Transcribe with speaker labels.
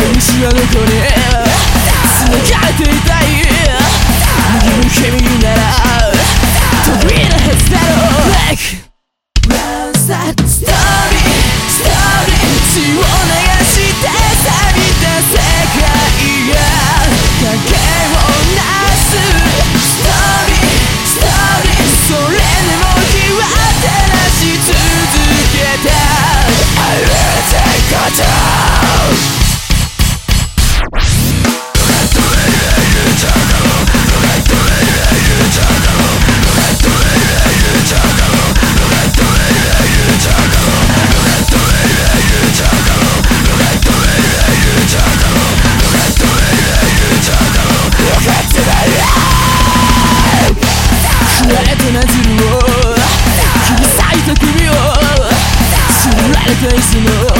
Speaker 1: 西はどこに繋がれていたい。右向け右なら得意なはずだろう。 One side story 血を流して錆びた世界が影をなす。ストーリーそれでも日は照らし続けたあるってこと。なずるを切り裂いた首を縛られた椅子の